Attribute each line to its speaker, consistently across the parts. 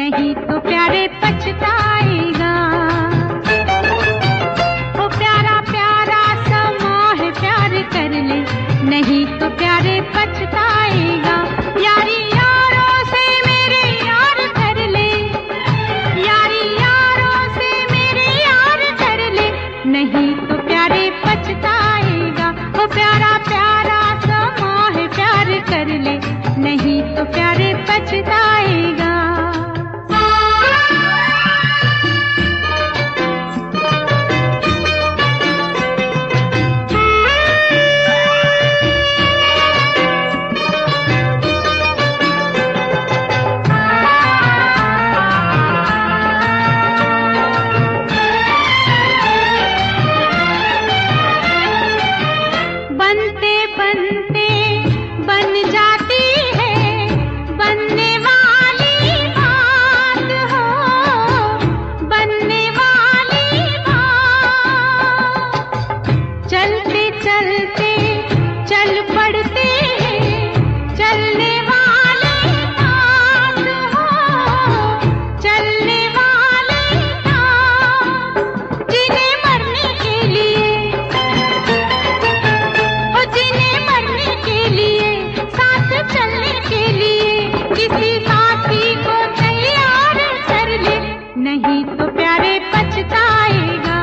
Speaker 1: नहीं तो प्यारे पछताएगा। ओ प्यारा प्यारा समा है प्यार कर ले, नहीं तो प्यारे पछताएगा। यारी यारों से मेरे यार कर ले, यारी यारों से मेरे यार कर ले, नहीं तो प्यारे पछताएगा। ओ प्यारा प्यारा समा है प्यार कर ले, नहीं तो प्यारे पछताएगा। बनते बनते बन जाती है बनने वाली बात हो, बनने वाली बात। चलते चलते चल पड़ते हैं चलने वाली बात हो, चलने वाली बात। जिन्हें मरने के लिए, जिन्हें मरने के लिए, साथ चलने के लिए किसी साथी को तैयार कर ले, नहीं तो प्यारे पछताएगा।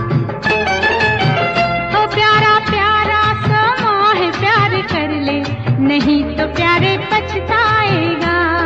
Speaker 1: ओ प्यारा प्यारा समा है प्यार कर ले, नहीं तो प्यारे पछताएगा।